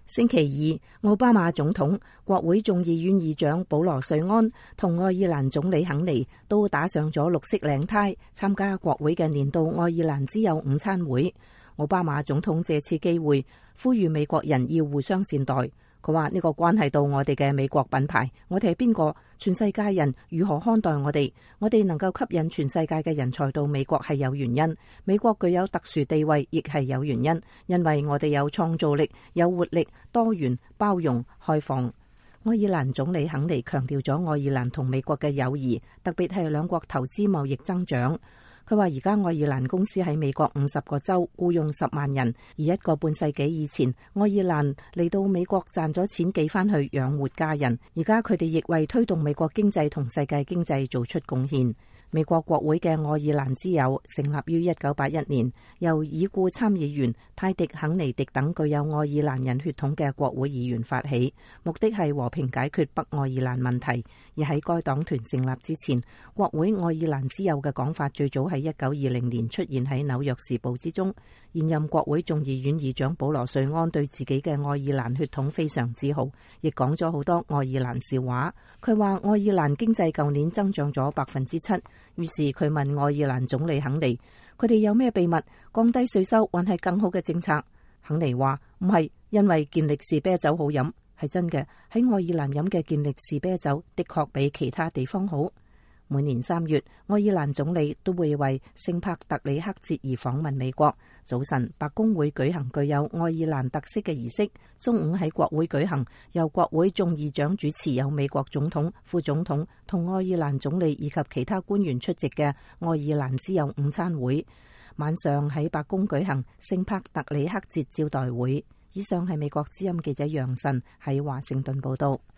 星期二，奧巴馬總統、國會眾議院議長保羅瑞安同愛爾蘭總理肯尼都打上咗綠色領呔，參加國會嘅年度愛爾蘭之友午餐會。奧巴馬總統借此機會呼籲美國人要互相善待。佢話呢個關係到我哋嘅美國品牌，我哋係邊個？全世界人如何看待我哋？我哋能夠吸引全世界嘅人才到美國係有原因，美國具有特殊地位亦係有原因，因為我哋有創造力、有活力、多元、包容、開放。愛爾蘭總理肯尼強調咗愛爾蘭同美國嘅友誼，特別係兩國投資貿易增長。佢話而家愛爾蘭公司喺美國50個州僱用10萬人，而1個半世紀以前，愛爾蘭嚟到美國賺咗錢寄翻去養活家人，而家佢哋亦為推動美國經濟同世界經濟做出貢獻。美國國會嘅愛爾蘭之友成立於1981年，由已故參議員泰迪肯尼迪等具有愛爾蘭人血統嘅國會議員發起，目的係和平解決北愛爾蘭問題。而喺該黨團成立之前，國會愛爾蘭之友嘅講法最早喺1920年出現喺紐約時報之中。現任國會眾議院議長保羅瑞安對自己嘅愛爾蘭血統非常自豪，亦講咗好多愛爾蘭笑話。佢話愛爾蘭經濟舊年增長咗7%，於是佢問愛爾蘭總理肯尼，佢哋有咩秘密，降低稅收還係更好嘅政策？肯尼話唔係，因為健力士啤酒好飲，係真嘅。喺愛爾蘭飲嘅健力士啤酒的確比其他地方好。每年3月，愛爾蘭總理都會為聖帕特里克節而訪問美國。早晨，白宮會舉行具有愛爾蘭特色嘅儀式。中午喺國會舉行，由國會眾議長主持，有美國總統、副總統同愛爾蘭總理以及其他官員出席嘅愛爾蘭之友午餐會。晚上喺白宮舉行聖帕特里克節招待會。以上係美國之音記者楊晨喺華盛頓報道。